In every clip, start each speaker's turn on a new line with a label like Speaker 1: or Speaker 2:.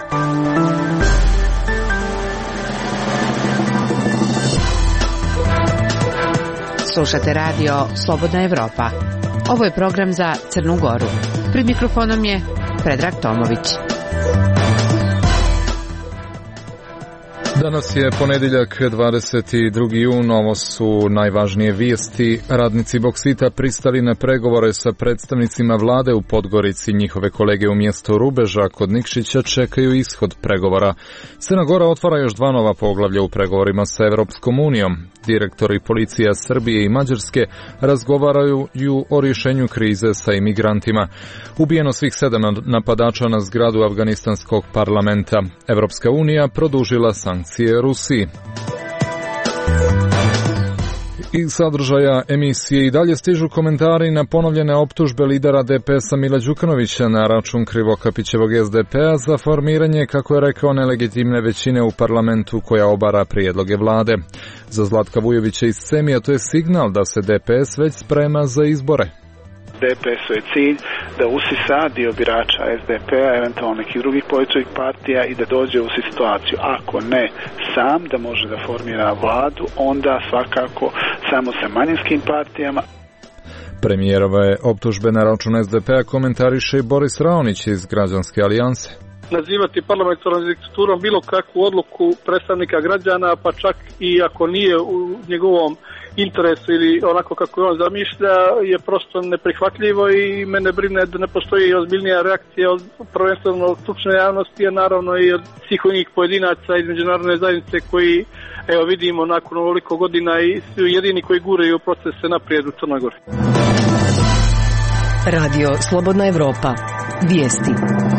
Speaker 1: Slušate radio Slobodna Evropa. Ovo je program za Crnu Goru. Pred mikrofonom je Predrag Tomović.
Speaker 2: Danas je ponedjeljak 22. jun, ovo su najvažnije vijesti. Radnici Boksita pristali na pregovore sa predstavnicima vlade u Podgorici. Njihove kolege u mjestu Rubeža kod Nikšića čekaju ishod pregovora. Crna Gora otvara još 2 nova poglavlja u pregovorima sa Evropskom unijom. Direktori policija Srbije i Mađarske razgovaraju o rješenju krize sa imigrantima. Ubijeno svih 7 napadača na zgradu Afganistanskog parlamenta. Evropska unija produžila sankcije Rusiji. Iz sadržaja emisije i dalje stižu komentari na ponovljene optužbe lidera DPS-a Mila Đukanovića na račun Krivokapićevog SDP-a za formiranje, kako je rekao, nelegitimne većine u parlamentu koja obara prijedloge vlade. Za Zlatka Vujovića iz Semija to je signal da se DPS već sprema za izbore.
Speaker 3: DPS-u je cilj da usisa dio birača SDP-a, eventualno nekih drugih političkih partija i da dođe u situaciju, ako ne sam, da može da formira vladu, onda svakako samo sa manjinskim partijama.
Speaker 2: Premijerove optužbe na račun SDP-a komentariše i Boris Raonić iz Građanske alijanse.
Speaker 4: Nazivati parlamentarnom diktaturom bilo kakvu odluku predstavnika građana, pa čak i ako nije u njegovom interesu ili onako kako on zamišlja, je prosto neprihvatljivo i mene brine da ne postoji ozbiljnija reakcija od prvenstveno stručne javnosti, a naravno i od svih onih pojedinaca iz međunarodne zajednice koji, evo vidimo, nakon ovoliko godina i su jedini koji guraju procese naprijed u Crnoj Gori.
Speaker 5: Radio Slobodna Evropa. Vijesti.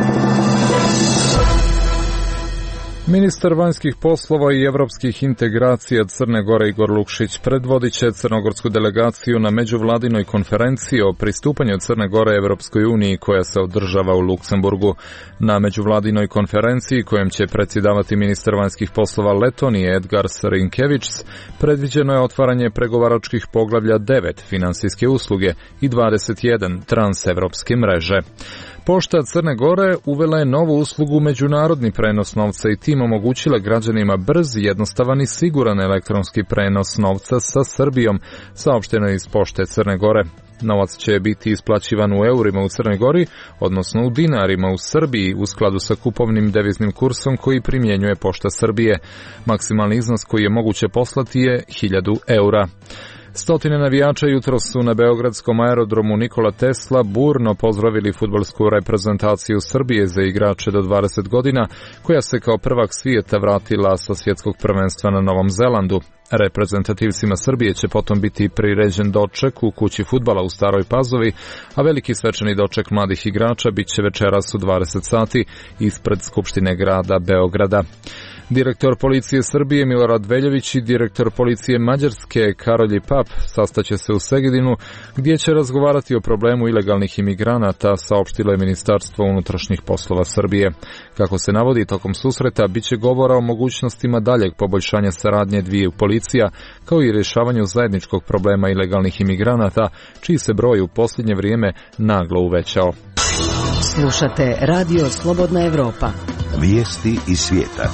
Speaker 2: Ministar vanjskih poslova i evropskih integracija Crne Gore Igor Lukšić predvodit će crnogorsku delegaciju na međuvladinoj konferenciji o pristupanju Crne Gore Evropskoj uniji koja se održava u Luksemburgu. Na međuvladinoj konferenciji kojem će predsjedavati ministar vanjskih poslova Letonije Edgars Rinkevičs predviđeno je otvaranje pregovaračkih poglavlja 9 finansijske usluge i 21 transevropske mreže. Pošta Crne Gore uvela je novu uslugu međunarodni prenos novca i tim omogućila građanima brz, jednostavan i siguran elektronski prenos novca sa Srbijom, saopšteno je iz Pošte Crne Gore. Novac će biti isplaćivan u eurima u Crnoj Gori, odnosno u dinarima u Srbiji, u skladu sa kupovnim deviznim kursom koji primjenjuje Pošta Srbije. Maksimalni iznos koji je moguće poslati je 1000 eura. Stotine navijača jutros su na beogradskom aerodromu Nikola Tesla burno pozdravili fudbalsku reprezentaciju Srbije za igrače do 20 godina, koja se kao prvak svijeta vratila sa svjetskog prvenstva na Novom Zelandu. Reprezentativcima Srbije će potom biti priređen doček u kući fudbala u Staroj Pazovi, a veliki svečani doček mladih igrača bit će večeras u 20 sati ispred Skupštine grada Beograda. Direktor policije Srbije Milorad Veljović i direktor policije Mađarske Karolj Pap sastaće se u Segedinu, gdje će razgovarati o problemu ilegalnih imigranata, saopštilo je Ministarstvo unutrašnjih poslova Srbije. Kako se navodi, tokom susreta bit će govora o mogućnostima daljeg poboljšanja saradnje dviju policija, kao i rješavanju zajedničkog problema ilegalnih imigranata, čiji se broj u posljednje vrijeme naglo uvećao.
Speaker 5: Slušate Radio Slobodna Evropa.
Speaker 6: Vijesti iz svijeta.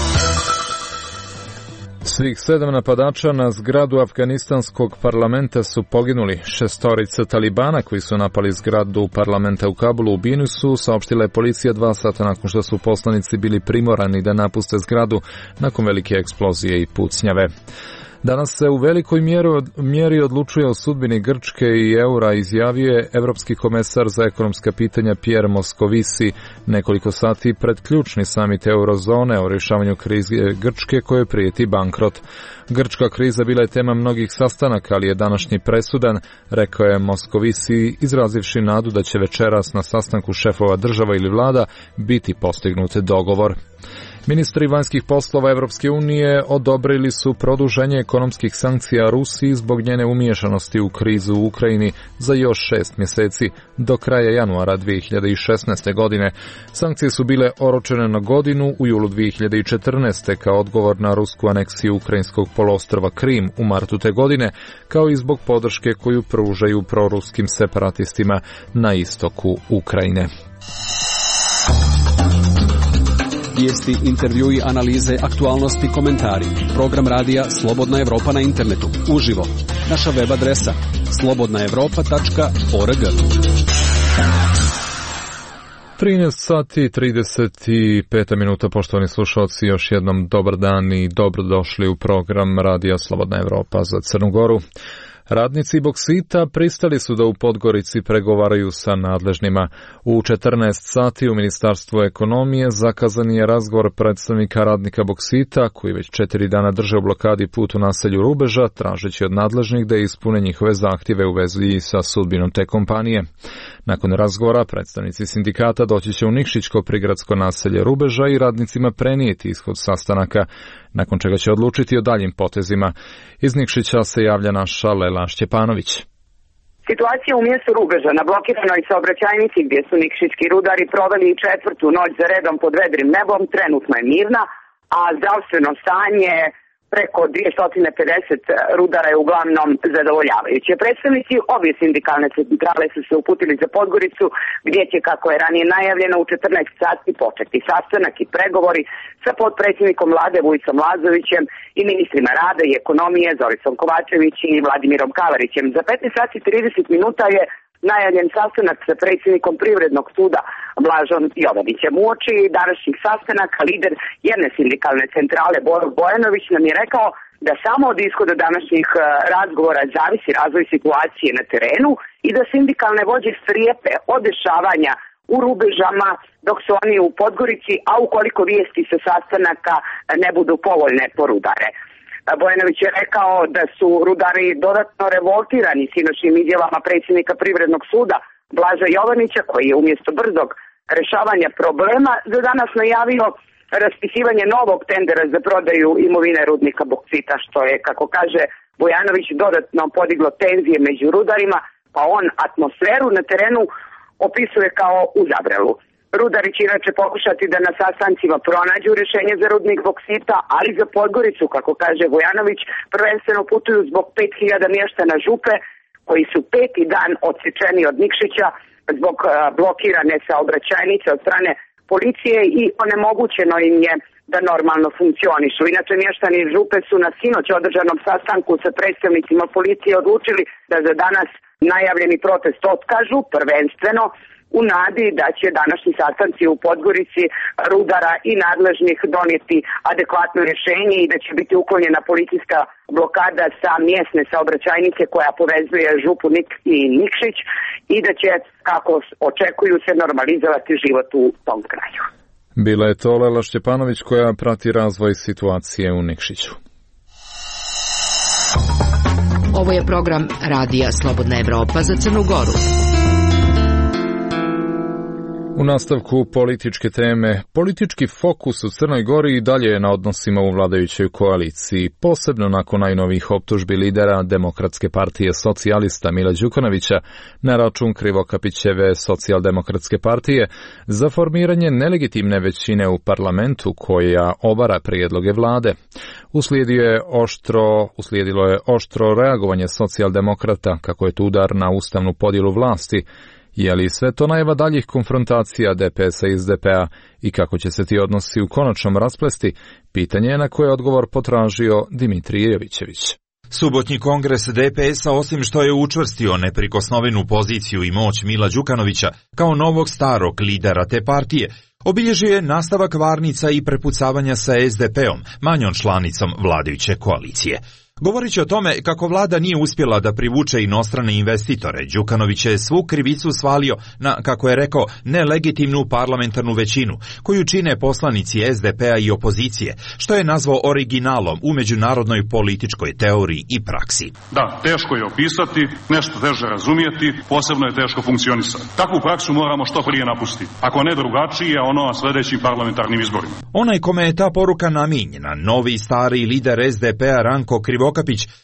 Speaker 2: Svih 7 napadača na zgradu Afganistanskog parlamenta su poginuli. 6 talibana koji su napali zgradu parlamenta u Kabulu ubijeni su, saopštila je policija 2 sata nakon što su poslanici bili primorani da napuste zgradu nakon velike eksplozije i pucnjave. Danas se u velikoj mjeri odlučuje o sudbini Grčke i eura, izjavio je Evropski komesar za ekonomska pitanja Pierre Moscovici nekoliko sati pred ključni samit eurozone o rješavanju krize Grčke kojoj prijeti bankrot. Grčka kriza bila je tema mnogih sastanaka, ali je današnji presudan, rekao je Moscovici, izrazivši nadu da će večeras na sastanku šefova država ili vlada biti postignut dogovor. Ministri vanjskih poslova Evropske unije odobrili su produženje ekonomskih sankcija Rusiji zbog njene umiješanosti u krizu u Ukrajini za još 6 mjeseci do kraja januara 2016. godine. Sankcije su bile oročene na godinu u julu 2014. kao odgovor na rusku aneksiju ukrajinskog poluostrva Krim u martu te godine, kao i zbog podrške koju pružaju proruskim separatistima na istoku Ukrajine.
Speaker 7: Vijesti, intervjui, analize, aktualnosti, komentari. Program radija Slobodna Evropa na internetu. Uživo. Naša web adresa slobodnaevropa.org.
Speaker 2: 13 sati 35 minuta, poštovani slušalci, još jednom dobar dan i dobrodošli u program radija Slobodna Evropa za Crnu Goru. Radnici Boksita pristali su da u Podgorici pregovaraju sa nadležnima. U 14 sati u Ministarstvu ekonomije zakazan je razgovor predstavnika radnika Boksita, koji već 4 dana drže u blokadi put u naselju Rubeža, tražeći od nadležnih da ispune njihove zahtjeve u vezi sa sudbinom te kompanije. Nakon razgovora predstavnici sindikata doći će u Nikšićko prigradsko naselje Rubeža i radnicima prenijeti ishod sastanaka, nakon čega će odlučiti o daljim potezima. Iz Nikšića se javlja naša Lela Šćepanović.
Speaker 8: Situacija u mjestu Rubeža na blokiranoj saobraćajnici gdje su nikšićki rudari proveli 4. noć za redom pod vedrim nebom trenutno je mirna, a zdravstveno stanje preko 250 rudara je uglavnom zadovoljavajuće. Predstavnici obje sindikalne centrale su se uputili za Podgoricu, gdje će, kako je ranije najavljeno, u 14 sati početi sastanak i pregovori sa potpredsjednikom vlade Vujicom Lazovićem i ministrima rada i ekonomije Zoricom Kovačević i Vladimirom Kavarićem. Za 15 sati 30 minuta je najavljen sastanak sa predsjednikom Privrednog suda Blažom Jovanićem. Uoči današnjih sastanaka lider jedne sindikalne centrale Boro Bojanović nam je rekao da samo od ishoda današnjih razgovora zavisi razvoj situacije na terenu i da sindikalne vođe strijepe od dešavanja u Rubežama dok su oni u Podgorici, a ukoliko vijesti sa sastanaka ne budu povoljne po rudare. Bojanović je rekao da su rudari dodatno revoltirani sinoćnim izjavama predsjednika Privrednog suda Blaža Jovanića, koji je umjesto brzog rešavanja problema za danas najavio raspisivanje novog tendera za prodaju imovine rudnika Boksita, što je, kako kaže Bojanović, dodatno podiglo tenzije među rudarima, pa on atmosferu na terenu opisuje kao uzavrelu. Rudari će inače pokušati da na sastancima pronađu rješenje za rudnik Boksita, ali za Podgoricu, kako kaže Vujanović, prvenstveno putuju zbog 5000 mještana Župe, koji su 5. dan odsječeni od Nikšića zbog blokirane saobraćajnice od strane policije i onemogućeno im je da normalno funkcionišu. Inače, mještani Župe su na sinoć održanom sastanku sa predstavnicima policije odlučili da za danas najavljeni protest otkažu, prvenstveno u nadi da će današnji sastanci u Podgorici rudara i nadležnih donijeti adekvatno rješenje i da će biti uklonjena policijska blokada sa mjesne saobraćajnice koja povezuje Župu i Nikšić i da će, kako očekuju, se normalizovati život u tom kraju.
Speaker 2: Bila je to Lela Šćepanović koja prati razvoj situacije u Nikšiću.
Speaker 5: Ovo je program radija Slobodna Evropa za Crnu Goru.
Speaker 2: U nastavku političke teme, politički fokus u Crnoj Gori i dalje je na odnosima u vladajućoj koaliciji, posebno nakon najnovijih optužbi lidera Demokratske partije socijalista Mila Đukanovića na račun Krivokapićeve socijaldemokratske partije za formiranje nelegitimne većine u parlamentu koja obara prijedloge vlade. Uslijedilo je oštro reagovanje socijaldemokrata kako je to udar na ustavnu podjelu vlasti. Je li sve to najava daljih konfrontacija DPS-a i SDP-a i kako će se ti odnosi u konačnom rasplesti, pitanje je na koje odgovor potražio Dimitrije Jovićević.
Speaker 9: Subotnji kongres DPS-a, osim što je učvrstio neprikosnovenu poziciju i moć Mila Đukanovića kao novog starog lidera te partije, obilježio je nastavak varnica i prepucavanja sa SDP-om, manjom članicom vladajuće koalicije. Govoreći o tome kako vlada nije uspjela da privuče inostrane investitore, Đukanović je svu krivicu svalio na, kako je rekao, nelegitimnu parlamentarnu većinu, koju čine poslanici SDP-a i opozicije, što je nazvao originalom u međunarodnoj političkoj teoriji i praksi.
Speaker 10: Da, teško je opisati, nešto teže razumijeti, posebno je teško funkcionisati. Takvu praksu moramo što prije napustiti, ako ne drugačije, ono na sljedećim parlamentarnim izborima.
Speaker 9: Onaj kome je ta poruka namijenjena, novi stari lider SDP-a Ranko Krivokapić,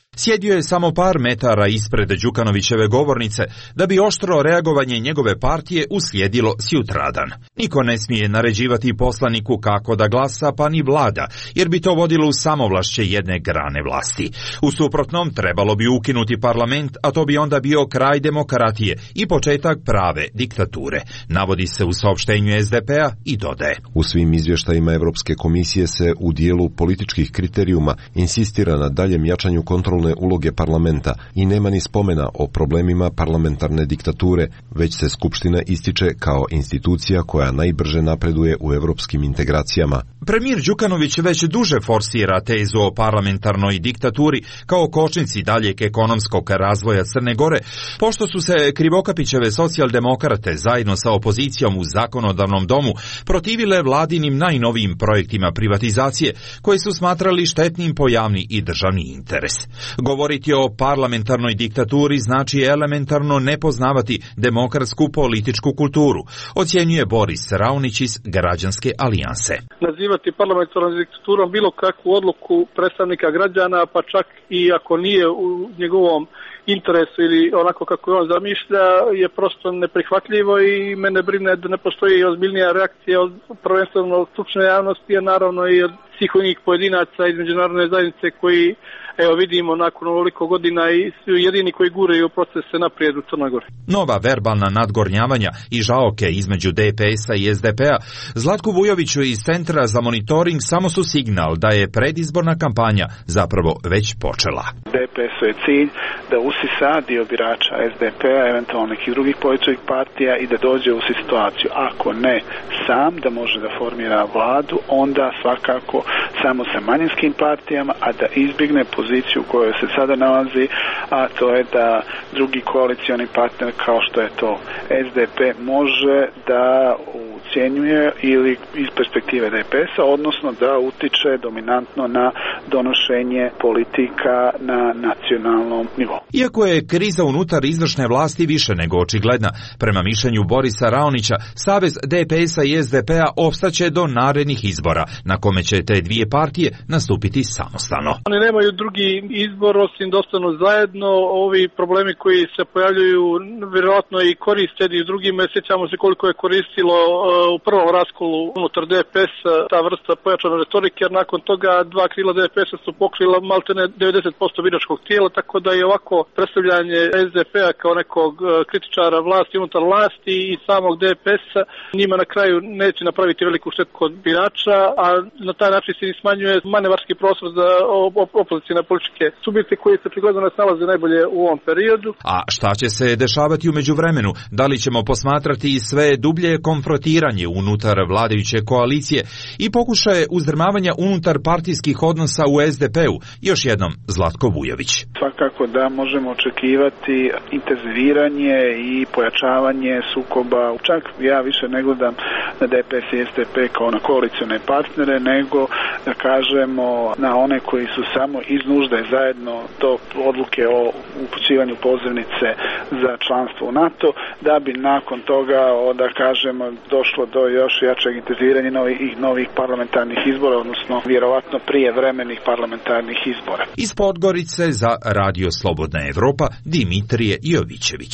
Speaker 9: Sjedio je samo par metara ispred Đukanovićeve govornice da bi oštro reagovanje njegove partije uslijedilo sjutradan. Niko ne smije naređivati poslaniku kako da glasa, pa ni vlada, jer bi to vodilo u samovlašće jedne grane vlasti. U suprotnom, trebalo bi ukinuti parlament, a to bi onda bio kraj demokratije i početak prave diktature, navodi se u saopštenju SDP-a i dodaje.
Speaker 11: U svim izvještajima Evropske komisije se u dijelu političkih kriterijuma insistira na daljem jačanju kontrolne uloge parlamenta i nema ni spomena o problemima parlamentarne diktature, već se Skupština ističe kao institucija koja najbrže napreduje u evropskim integracijama.
Speaker 9: Premijer Đukanović već duže forsira tezu o parlamentarnoj diktaturi kao kočnici daljeg ekonomskog razvoja Crne Gore, pošto su se Krivokapićeve socijaldemokrate zajedno sa opozicijom u zakonodavnom domu protivile vladinim najnovijim projektima privatizacije, koje su smatrali štetnim po javni i državni interes. Govoriti o parlamentarnoj diktaturi znači elementarno ne poznavati demokratsku političku kulturu, ocjenjuje Boris Raunić iz Građanske alijanse.
Speaker 4: Nazivati parlamentarnom diktaturom bilo kakvu odluku predstavnika građana, pa čak i ako nije u njegovom interesu ili onako kako on zamišlja, je prosto neprihvatljivo i mene brine da ne postoji ozbiljnija reakcija od prvenstveno od stručne javnosti, a naravno i od svih onih pojedinaca iz međunarodne zajednice koji, evo vidimo, nakon ovoliko godina i su jedini koji guraju procese naprijed u Crnoj Gori.
Speaker 9: Nova verbalna nadgornjavanja i žaoke između DPS-a i SDP-a Zlatku Vujoviću iz Centra za monitoring samo su signal da je predizborna kampanja zapravo već počela.
Speaker 3: DPS-u je cilj da usisa dio birača SDP-a, eventualno nekih drugih političkih partija i da dođe u situaciju, ako ne sam, da može da formira vladu, onda svakako samo sa manjinskim partijama, a da izbjegne poziciju u kojoj se sada nalazi, a to je da drugi koalicioni partner kao što je to SDP može da ucjenjuje ili iz perspektive DPS-a, odnosno da utiče dominantno na donošenje politika na nacionalnom nivou.
Speaker 9: Iako je kriza unutar izvršne vlasti više nego očigledna, prema mišljenju Borisa Raonića, savez DPS-a i SDP-a opstaće do narednih izbora, na kome će te dvije partije nastupiti samostalno.
Speaker 4: Oni nemaju drugi izbor osim da ostanu zajedno. Ovi problemi koji se pojavljuju vjerojatno i koriste i drugime. Sjećamo se koliko je koristilo u prvom raskolu unutar DPS-a ta vrsta pojačane retorike, jer nakon toga dva krila DPS-a su pokrila maltene 90% biračkog tijela, tako da je ovako predstavljanje SDP-a kao nekog kritičara vlasti unutar vlasti i samog DPS-a njima na kraju neće napraviti veliku štetu kod birača, a na taj način se smanjuje manevarski prostor za opozicijne političke subjekte koji se očigledno ne snalaze najbolje u ovom periodu.
Speaker 9: A šta će se dešavati u međuvremenu? Da li ćemo posmatrati sve dublje konfrontiranje unutar vladajuće koalicije i pokušaje uzdrmavanja unutar partijskih odnosa u SDP-u? Još jednom Zlatko Vujović.
Speaker 3: Svakako da možemo očekivati intenziviranje i pojačavanje sukoba. Čak ja više ne gledam na DPS i SDP kao na koalicione partnere, nego da kažemo na one koji su samo iz nužde zajedno do odluke o upućivanju pozivnice za članstvo u NATO, da bi nakon toga, da kažemo, došlo do još jačeg intenziviranja novih parlamentarnih izbora, odnosno vjerovatno prijevremenih parlamentarnih izbora.
Speaker 9: Iz Podgorice za Radio Slobodna Evropa Dimitrije Jovićević.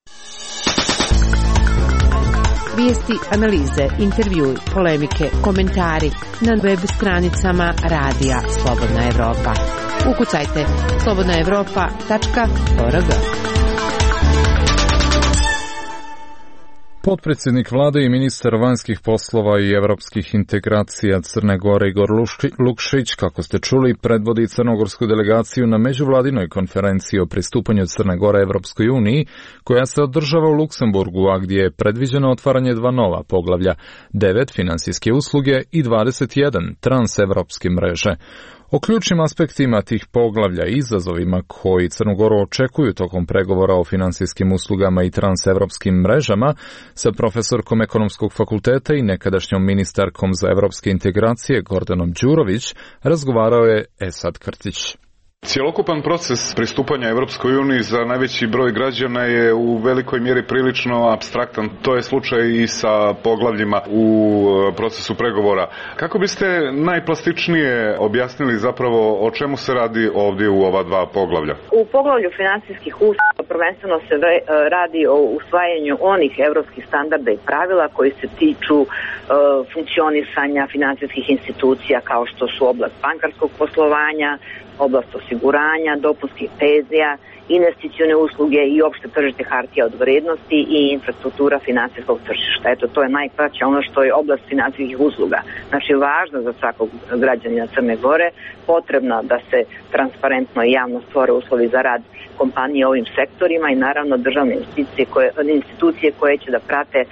Speaker 1: Vijesti, analize, intervjui, polemike, komentari na web stranicama Radija Slobodna Evropa. Ukucajte slobodnaevropa.org.
Speaker 2: Potpredsjednik vlade i ministar vanjskih poslova i evropskih integracija Crne Gore Igor Lukšić, kako ste čuli, predvodi crnogorsku delegaciju na međuvladinoj konferenciji o pristupanju Crne Gore Evropskoj uniji, koja se održava u Luksemburgu, a gdje je predviđeno otvaranje 2 nova poglavlja, 9 finansijske usluge i 21 transevropske mreže. O ključnim aspektima tih poglavlja i izazovima koji Crnu Goru očekuju tokom pregovora o finansijskim uslugama i transevropskim mrežama sa profesorkom Ekonomskog fakulteta i nekadašnjom ministarkom za evropske integracije Gordanom Đurović razgovarao je Esad Krtić.
Speaker 12: Cjelokupan proces pristupanja Europskoj uniji za najveći broj građana je u velikoj mjeri prilično apstraktan. To je slučaj i sa poglavljima u procesu pregovora. Kako biste najplastičnije objasnili zapravo o čemu se radi ovdje u ova dva poglavlja?
Speaker 13: U poglavlju financijskih usluga prvenstveno se radi o usvajanju onih europskih standarda i pravila koji se tiču funkcionisanja financijskih institucija kao što su oblast bankarskog poslovanja, oblast osiguranja, dopunskih penzija, investicione usluge i opšte tržište hartija od vrednosti i infrastruktura financijskog tržišta. Eto, to je najkraće ono što je oblast financijskih usluga. Znači, važno za svakog građanina Crne Gore, potrebno da se transparentno i javno stvore uslovi za rad kompanije u ovim sektorima i naravno državne institucije koje će da prate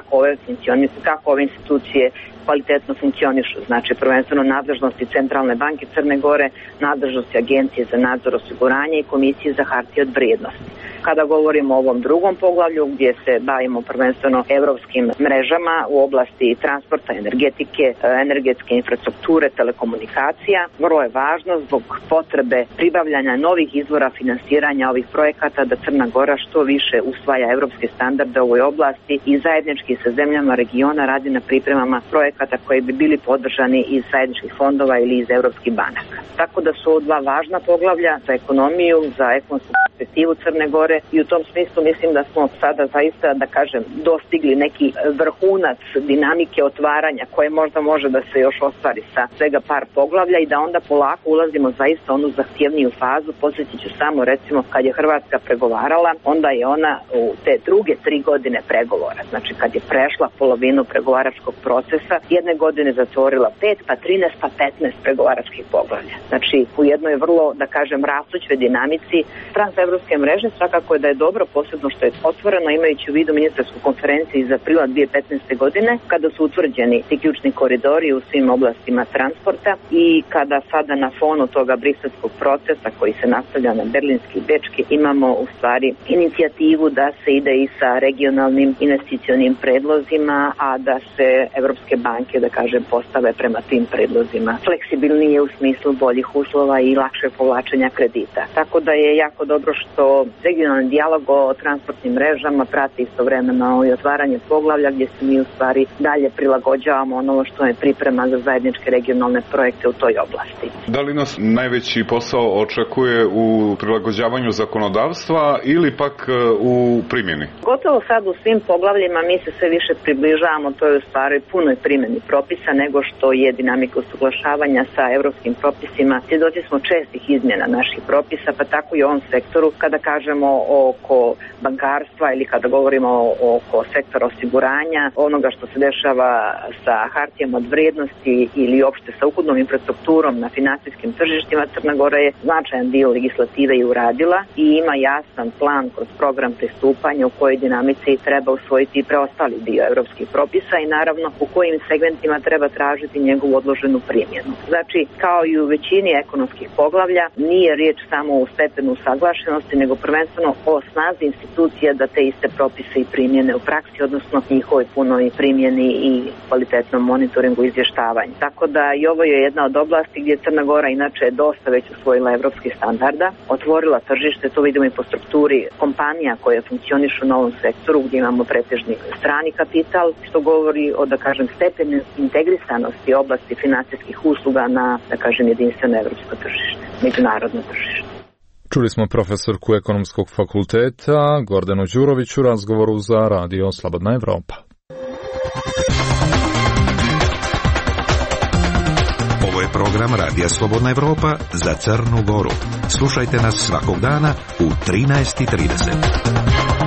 Speaker 13: kako ove institucije kvalitetno funkcionišu. Znači, prvenstveno nadležnosti Centralne banke Crne Gore, nadležnosti Agencije za nadzor osiguranja i Komisije za hartije od vrijednosti. Kada govorimo o ovom drugom poglavlju gdje se bavimo prvenstveno evropskim mrežama u oblasti transporta, energetike, energetske infrastrukture, telekomunikacija, vrlo je važno zbog potrebe pribavljanja novih izvora finansiranja ovih projekata da Crna Gora što više usvaja evropske standarde u ovoj oblasti i zajednički sa zemljama regiona radi na pripremama projekata koji bi bili podržani iz zajedničkih fondova ili iz evropskih banaka. Tako da su ovo dva važna poglavlja za ekonomiju, za ekonomsku perspektivu Crne Gore i u tom smislu mislim da smo sada zaista, da kažem, dostigli neki vrhunac dinamike otvaranja koje možda može da se još ostvari sa svega par poglavlja i da onda polako ulazimo zaista u onu zahtjevniju fazu. Podsjetit ću samo, recimo, kad je Hrvatska pregovarala, onda je ona u te druge 3 godine pregovora, znači kad je prešla polovinu pregovaračkog procesa, jedne godine zatvorila 5, pa 13, pa 15 pregovaračkih poglavlja. Znači, u jednoj vrlo, da kažem, rastućoj dinamici transevropske mreže svakako je da je dobro, posebno što je otvoreno imajući u vidu ministarsku konferenciju iz aprila 2015. godine, kada su utvrđeni ti ključni koridori u svim oblastima transporta i kada sada na fonu toga briselskog procesa koji se nastavlja na berlinski i bečki imamo u stvari inicijativu da se ide i sa regionalnim investicionim predlozima, a da se evropske banke, da kažem, postave prema tim predlozima fleksibilnije u smislu boljih uslova i lakšeg povlačenja kredita. Tako da je jako dobro što regionalni dijalog o transportnim mrežama prati istovremeno i otvaranje poglavlja gdje se mi u stvari dalje prilagođavamo ono što je priprema za zajedničke regionalne projekte u toj oblasti.
Speaker 12: Da li nas najveći posao očekuje u prilagođavanju zakonodavstva ili pak u primjeni? Gotovo
Speaker 13: sad u svim poglavljima mi se sve više približavamo toj u stvari punoj primjeni propisa nego što je dinamika usuglašavanja sa evropskim propisima. Svjedoci smo čestih izmjena naših propisa, pa tako i u ovom sektoru kada kažemo oko bankarstva ili kada govorimo oko sektora osiguranja, onoga što se dešava sa hartijama od vrijednosti ili uopšte sa ukupnom infrastrukturom na financijskim tržištima, Crna Gora je značajan dio legislative i uradila i ima jasan plan kroz program pristupanja u kojoj dinamici treba usvojiti i preostali dio evropskih propisa i naravno u kojim segmentima treba tražiti njegovu odloženu primjenu. Znači, kao i u većini ekonomskih poglavlja, nije riječ samo u stepenu usaglašenosti, nego prvenstveno o snazi institucija da te iste propise i primjene u praksi, odnosno njihovoj punoj primjeni i kvalitetnom monitoringu i izvještavanju. Tako da i ovo je jedna od oblasti gdje Crna Gora inače je dosta već usvojila evropskih standarda, otvorila tržište, to vidimo i po strukturi kompanija koje funkcionišu na ovom sektoru gdje imamo pretežni strani kapital, što govori o, da kažem, stepenu integrisanosti oblasti financijskih usluga na, da kažem, jedinstveno evropsko tržište, međunarodno tržište.
Speaker 2: Čuli smo profesorku Ekonomskog fakulteta Gordanu Đurović u razgovoru za Radio Slobodna Evropa.
Speaker 6: Ovo je program Radija Slobodna Evropa za Crnu Goru. Slušajte nas svakog dana u 13:30.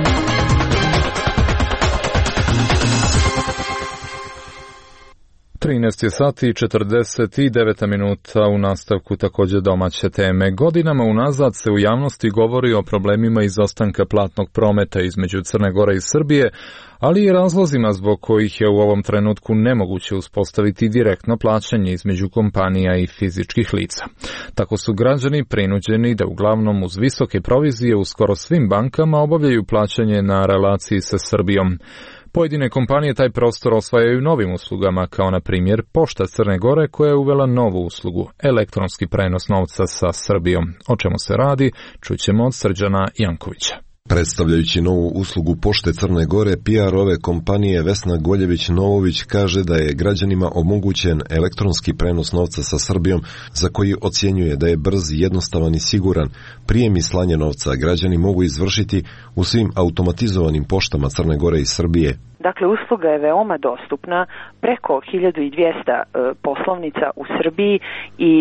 Speaker 2: 13 sati i 49 minuta u nastavku također domaće teme. Godinama unazad se u javnosti govori o problemima izostanka platnog prometa između Crne Gore i Srbije, ali i razlozima zbog kojih je u ovom trenutku nemoguće uspostaviti direktno plaćanje između kompanija i fizičkih lica. Tako su građani prinuđeni da uglavnom uz visoke provizije u skoro svim bankama obavljaju plaćanje na relaciji sa Srbijom. Pojedine kompanije taj prostor osvajaju novim uslugama, kao na primjer Pošta Crne Gore koja je uvela novu uslugu, elektronski prenos novca sa Srbijom. O čemu se radi, čućemo od Srđana Jankovića.
Speaker 11: Predstavljajući novu uslugu Pošte Crne Gore, PR ove kompanije Vesna Goljević-Novović kaže da je građanima omogućen elektronski prenos novca sa Srbijom, za koji ocjenjuje da je brz, jednostavan i siguran. Prijem i slanje novca građani mogu izvršiti u svim automatizovanim poštama Crne Gore i Srbije.
Speaker 14: Dakle, usluga je veoma dostupna, preko 1200 poslovnica u Srbiji i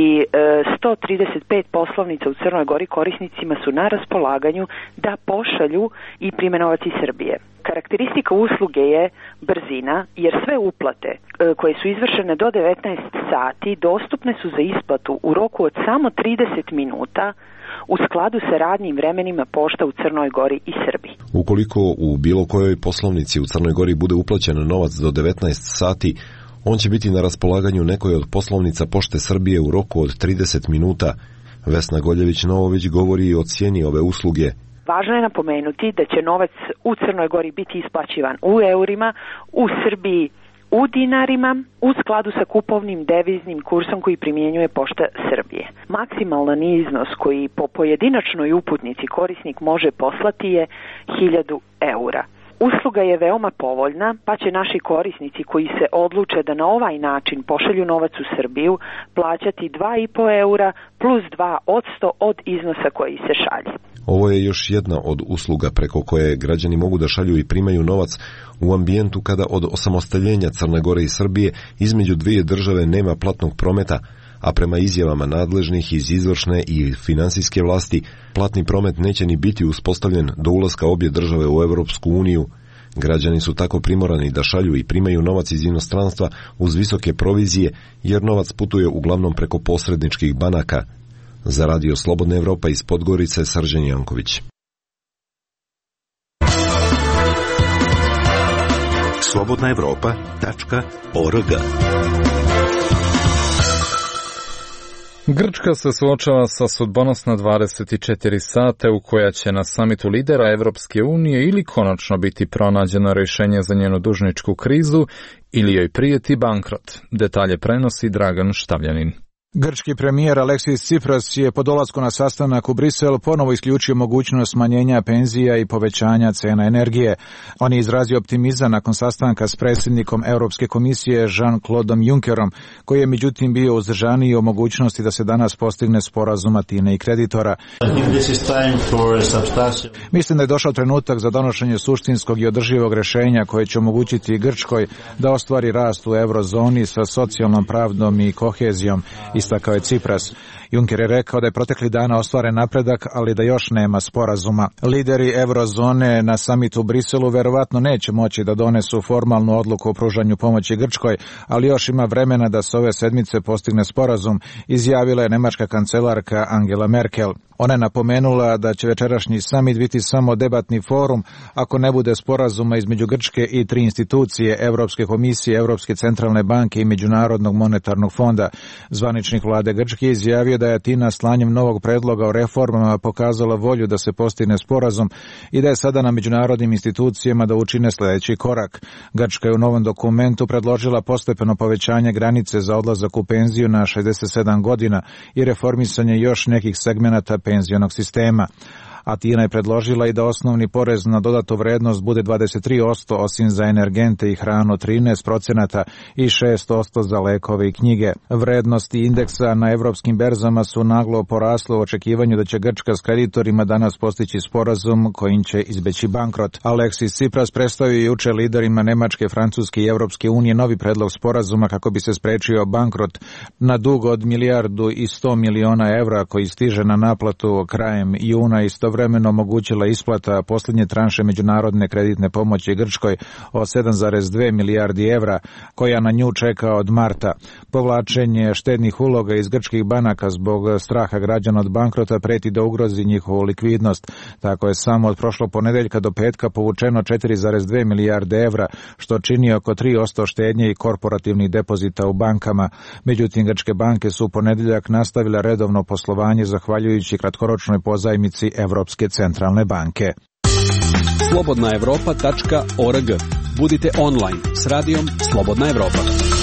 Speaker 14: 135 poslovnica u Crnoj Gori korisnicima su na raspolaganju da pošalju i prime novac iz Srbije. Karakteristika usluge je brzina, jer sve uplate koje su izvršene do 19 sati dostupne su za isplatu u roku od samo 30 minuta u skladu sa radnim vremenima pošta u Crnoj Gori i Srbiji.
Speaker 11: Ukoliko u bilo kojoj poslovnici u Crnoj Gori bude uplaćen novac do 19 sati, on će biti na raspolaganju nekoj od poslovnica Pošte Srbije u roku od 30 minuta. Vesna Goljević-Novović govori i o cijeni ove usluge.
Speaker 14: Važno je napomenuti da će novac u Crnoj Gori biti isplaćivan u eurima, u Srbiji u dinarima, u skladu sa kupovnim deviznim kursom koji primjenjuje Pošta Srbije. Maksimalan iznos koji po pojedinačnoj uputnici korisnik može poslati je 1000 eura. Usluga je veoma povoljna, pa će naši korisnici koji se odluče da na ovaj način pošalju novac u Srbiju plaćati 2,5 eura plus 2% od iznosa koji se šalje.
Speaker 11: Ovo je još jedna od usluga preko koje građani mogu da šalju i primaju novac u ambijentu kada od osamostaljenja Crne Gore i Srbije između dvije države nema platnog prometa, a prema izjavama nadležnih iz izvršne i finansijske vlasti, platni promet neće ni biti uspostavljen do ulaska obje države u Evropsku uniju. Građani su tako primorani da šalju i primaju novac iz inostranstva uz visoke provizije, jer novac putuje uglavnom preko posredničkih banaka. Za Radio Slobodna Evropa iz Podgorice, Srđan Janković.
Speaker 6: slobodnaevropa.org.
Speaker 2: Grčka se suočava sa sudbonosna 24 sata u koja će na samitu lidera Evropske unije ili konačno biti pronađeno rješenje za njenu dužničku krizu ili joj prijeti bankrot. Detalje prenosi Dragan Štavljanin.
Speaker 15: Grčki premijer Aleksis Tsipras je po dolasku na sastanak u Brisel ponovo isključio mogućnost smanjenja penzija i povećanja cena energije. On je izrazio optimizam nakon sastanka s predsjednikom Europske komisije Jean-Claudeom Junckerom, koji je međutim bio uzdržaniji o mogućnosti da se danas postigne sporazum Atine i kreditora. Mislim da je došao trenutak za donošenje suštinskog i održivog rješenja koje će omogućiti Grčkoj da ostvari rast u eurozoni sa socijalnom pravdom i kohezijom, istakao je Tsipras. Juncker je rekao da je protekli dana ostvaren napredak, ali da još nema sporazuma. Lideri eurozone na samitu u Briselu verovatno neće moći da donesu formalnu odluku o pružanju pomoći Grčkoj, ali još ima vremena da se ove sedmice postigne sporazum, izjavila je nemačka kancelarka Angela Merkel. Ona je napomenula da će večerašnji samit biti samo debatni forum ako ne bude sporazuma između Grčke i 3 institucije, Europske komisije, Europske centralne banke i Međunarodnog monetarnog fonda. Zvaničnik vlade Grčke izjavio da je Atina slanjem novog predloga o reformama pokazala volju da se postigne sporazum i da je sada na međunarodnim institucijama da učine sljedeći korak. Grčka je u novom dokumentu predložila postepeno povećanje granice za odlazak u penziju na 67 godina i reformisanje još nekih segmenata penzionog sistema. Atina je predložila i da osnovni porez na dodatu vrednost bude 23%, osim za energente i hranu 13% i 6% za lekove i knjige. Vrednosti indeksa na evropskim berzama su naglo porasle u očekivanju da će Grčka s kreditorima danas postići sporazum kojim će izbeći bankrot. Aleksis Tsipras predstavio juče liderima Nemačke, Francuske i Evropske unije novi predlog sporazuma kako bi se sprečio bankrot na dug od 1,1 milijarda evra koji stiže na naplatu krajem juna i istovremeno omogućila isplata posljednje tranše međunarodne kreditne pomoći Grčkoj od 7,2 milijardi evra, koja na nju čeka od marta. Povlačenje štednih uloga iz grčkih banaka zbog straha građana od bankrota preti da ugrozi njihovu likvidnost. Tako je samo od prošlog ponedeljka do petka povučeno 4,2 milijarde evra, što čini oko 3% štednje i korporativnih depozita u bankama. Međutim, grčke banke su u ponedeljak nastavile redovno poslovanje zahvaljujući kratkoročnoj pozajmici Evropske centralne banke.
Speaker 7: slobodnaevropa.org. Budite online s radijom Slobodna Evropa.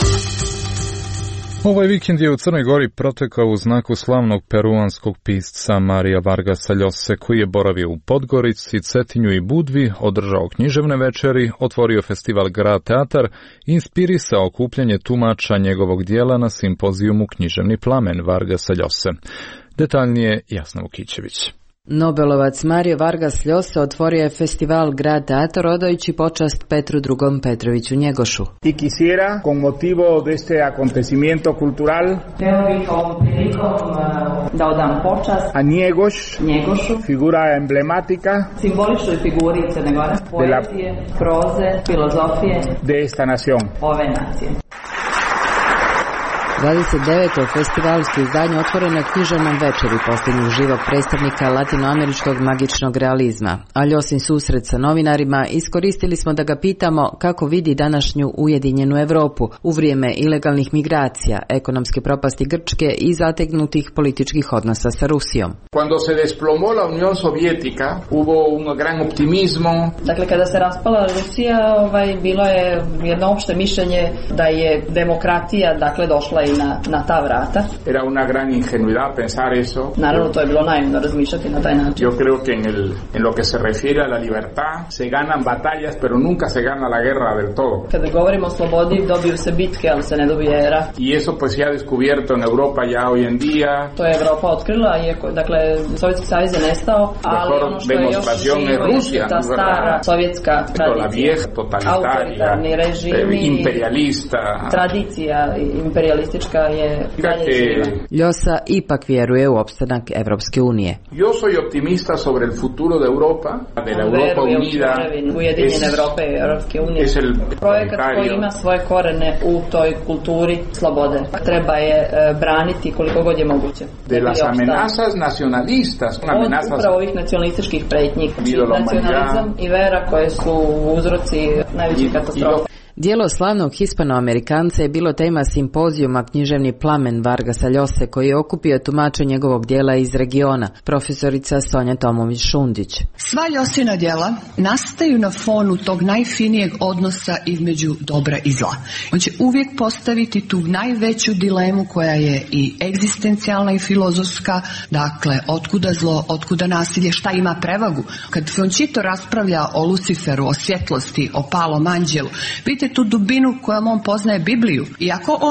Speaker 2: Ovaj vikend je u Crnoj Gori protekao u znaku slavnog peruanskog pisca Marija Vargasa Ljose, koji je boravio u Podgorici, Cetinju i Budvi, održao književne večeri, otvorio festival Grad Teatar i inspirisao okupljanje tumača njegovog dijela na simpozijumu Književni plamen Vargasa Ljose. Detaljnije Jasna Vukićević.
Speaker 16: Nobelovac Mario Vargas Llosa otvorio je festival Grad Teatar odajući počast Petru II. Petroviću Njegošu.
Speaker 17: I quisiera, con motivo de este acontecimiento cultural,
Speaker 18: da odam počast
Speaker 17: a Njegošu, figura emblemática,
Speaker 18: simboličnoj figuri Crne Gore, poezije, proze, filozofije
Speaker 17: de esta nación.
Speaker 18: Ove nacije.
Speaker 16: 29. festivalsko izdanje otvoreno je književnom večeri posljednjeg živog predstavnika latinoameričkog magičnog realizma. A Ljosin susret sa novinarima iskoristili smo da ga pitamo kako vidi današnju ujedinjenu Europu u vrijeme ilegalnih migracija, ekonomske propasti Grčke i zategnutih političkih odnosa sa Rusijom.
Speaker 17: Cuando se desplomó la Unión Soviética, hubo un gran optimismo.
Speaker 18: Dakle, kada se raspala Rusija, bilo je jedno opšte mišljenje da je demokratija, došla na ta vrata.
Speaker 17: Era una gran ingenuidad pensar eso.
Speaker 18: Naravno, to je bilo naivno razmišljati na taj način.
Speaker 17: Yo creo que en lo que se refiere a la libertad se ganan batallas, pero nunca se gana la guerra del todo.
Speaker 18: Kada govorimo o slobodi, dobiju se bitke, ali se ne dobije era.
Speaker 17: Y eso pues se ha descubierto en Europa ya hoy en día.
Speaker 18: To je Evropa otkrila, dakle, Sovjetski savez je nestao, ali ono što je još živo je ta stara sovjetska tradicija, autoritarni režimi,
Speaker 17: imperialista,
Speaker 18: tradicija imperialistička je dalje živa.
Speaker 16: Llosa ipak vjeruje u opstanak Evropske unije.
Speaker 17: Yo soy optimista sobre el futuro de Europa, de la Europa unida.
Speaker 18: Ujedinjene Evrope i Evropske unije. Projekat koji ima svoje korene u toj kulturi slobode. Treba je braniti koliko god je moguće.
Speaker 17: De las amenazas nacionalistas.
Speaker 18: Od upravo ovih nacionalističkih pretnji. Nacionalizam i vera koje su uzroci najvećih katastrofa.
Speaker 16: Dijelo slavnog Hispanoamerikanca je bilo tema simpozijuma Književni plamen Vargasa Ljose, koji je okupio tumače njegovog dijela iz regiona, profesorica Sonja Tomović-Šundić.
Speaker 19: Sva Ljosina djela nastaju na fonu tog najfinijeg odnosa između dobra i zla. On će uvijek postaviti tu najveću dilemu koja je i egzistencijalna i filozofska, dakle, otkuda zlo, otkuda nasilje, šta ima prevagu. Kad Frančito raspravlja o Luciferu, o svjetlosti, o palom anđelu, vidite tu dubinu kojom on poznaje Bibliju. Iako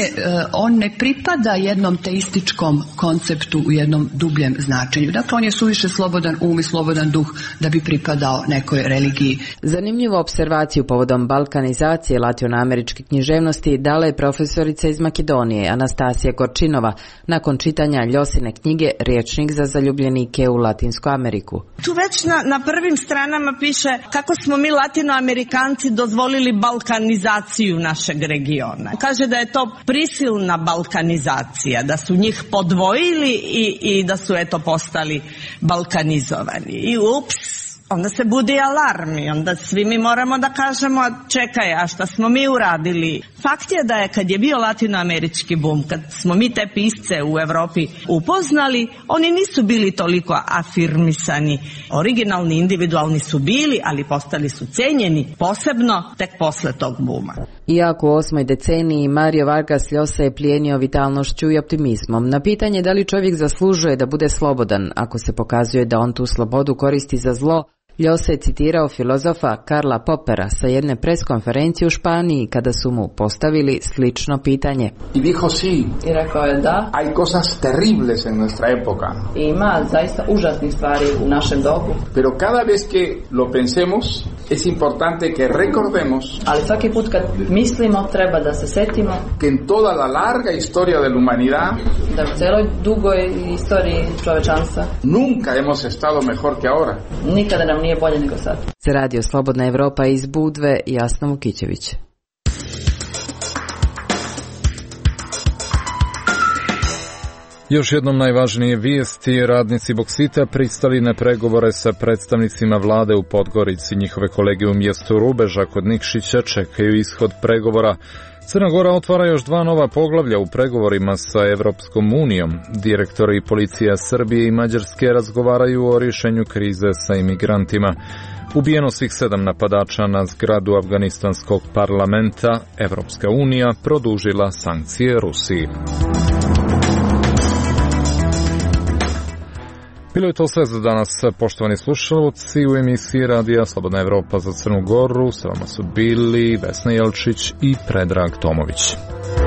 Speaker 19: on ne pripada jednom teističkom konceptu u jednom dubljem značenju. Dakle, on je suviše slobodan um i slobodan duh da bi pripadao nekoj religiji.
Speaker 16: Zanimljivu observaciju povodom balkanizacije latinoameričke književnosti dala je profesorica iz Makedonije, Anastasija Korčinova, nakon čitanja Ljosine knjige Rječnik za zaljubljenike u Latinsku Ameriku.
Speaker 20: Tu već na prvim stranama piše kako smo mi Latinoamerikanci dozvolili balkanizaciju našeg regiona. Kaže da je to prisilna balkanizacija, da su njih podvojili i da su postali balkanizovani. I onda se budi alarm i onda svi mi moramo da kažemo čekaj, a šta smo mi uradili? Fakt je da je kad je bio latinoamerički bum, kad smo mi te pisce u Evropi upoznali, oni nisu bili toliko afirmisani. Originalni, individualni su bili, ali postali su cenjeni, posebno tek posle tog buma.
Speaker 16: Iako u 8. deceniji Mario Vargas Llosa je plijenio vitalnošću i optimizmom. Na pitanje da li čovjek zaslužuje da bude slobodan, ako se pokazuje da on tu slobodu koristi za zlo, Llosa je citirao filozofa Karla Popera sa jedne preskonferencije u Španiji kada su mu postavili slično pitanje.
Speaker 17: I dijo sí.
Speaker 18: I rekao je da.
Speaker 17: Hay cosas terribles en nuestra época.
Speaker 18: Ima zaista užasnih stvari u našem dobu.
Speaker 17: Pero cada vez que lo pensemos, es importante que recordemos.
Speaker 18: Ali svaki put kad mislimo treba da se setimo.
Speaker 17: Que en toda la larga historia de la humanidad,
Speaker 18: da u celoj dugoj istoriji čovečanstva,
Speaker 17: nunca hemos estado mejor que ahora.
Speaker 18: Nikada nam nije bolje nego sad.
Speaker 16: Se radio Slobodna Evropa iz Budve, Jasna Vukićević.
Speaker 2: Još jednom najvažnije vijesti, radnici Boksita pristali na pregovore sa predstavnicima vlade u Podgorici. Njihove kolege u mjestu Rubeža kod Nikšića čekaju ishod pregovora. Crna Gora otvara još 2 nova poglavlja u pregovorima sa Evropskom unijom. Direktori policija Srbije i Mađarske razgovaraju o rješenju krize sa imigrantima. Ubijeno svih 7 napadača na zgradu afganistanskog parlamenta. Evropska unija produžila sankcije Rusiji. Bilo je to sve za danas, poštovani slušalci, u emisiji Radija Slobodna Evropa za Crnu Goru. Sa vama su bili Vesna Jelčić i Predrag Tomović.